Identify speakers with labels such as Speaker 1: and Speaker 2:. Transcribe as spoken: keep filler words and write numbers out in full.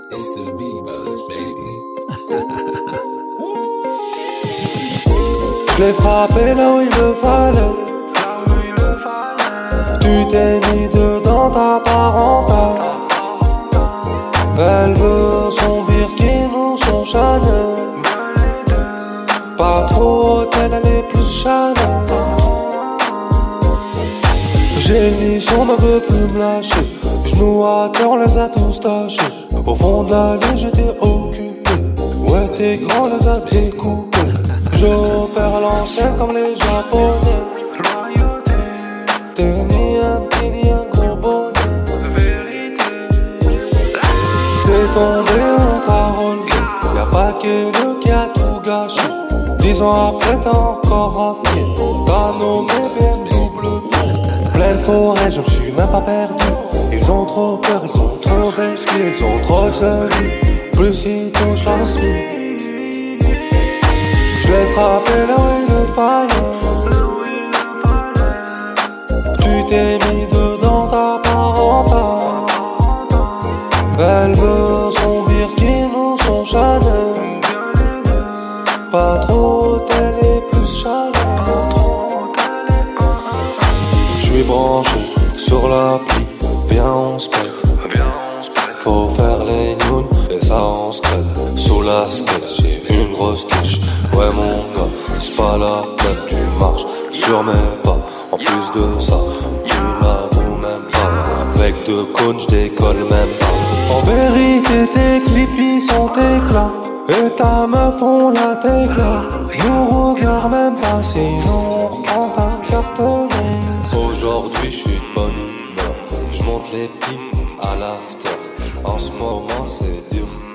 Speaker 1: It's the B-Buzz, baby.
Speaker 2: Je l'ai frappé là où il le fallait. Tu t'es mis dedans, ta parental. Elle veut son Birkin ou son Chanel. Pas trop hôtel, elle est plus Chanel. J'ai mis son ne veut plus me lâcher. Genoux à terre, on les a tous tachés. Au fond de la ligne, j'étais occupé. Ouais, tes grands les a découpés. J'opère à l'ancienne comme les Japonais. T'es ni un petit ni un gros bonnet. T'es tombé en parole. Y'a pas que le qui a tout gâché. Dix ans après t'es encore à pied. T'as nommé B M W. Pleine forêt, je me suis même pas perdu. Ils ont trop peur, ils sont trop besties. Ils ont trop de celui. Plus ils touchent la suite. Je l'ai frappé là où il le fallait. Tu t'es mis dedans, ta parental. Elle veut son Birkin ou son Chanel. Pas trop hôtel et plus Chanel. J'suis branché sur l'appli, viens on se pète. Faut faire les nunes et ça on se traite. Sous la skate, j'ai une grosse quiche. Ouais mon gars, c'est pas la peine, tu marches sur mes pas. En plus de ça, tu l'avoues même pas. Avec deux cônes, j'décolle même pas. En vérité, tes clips sont éclats. Et ta meuf, on la t'éclate. Nous regarde même pas, sinon on reprend ta carte grise. Aujourd'hui, j'suis de bonne humeur. J'monte les pipes à l'after. En ce moment, c'est dur.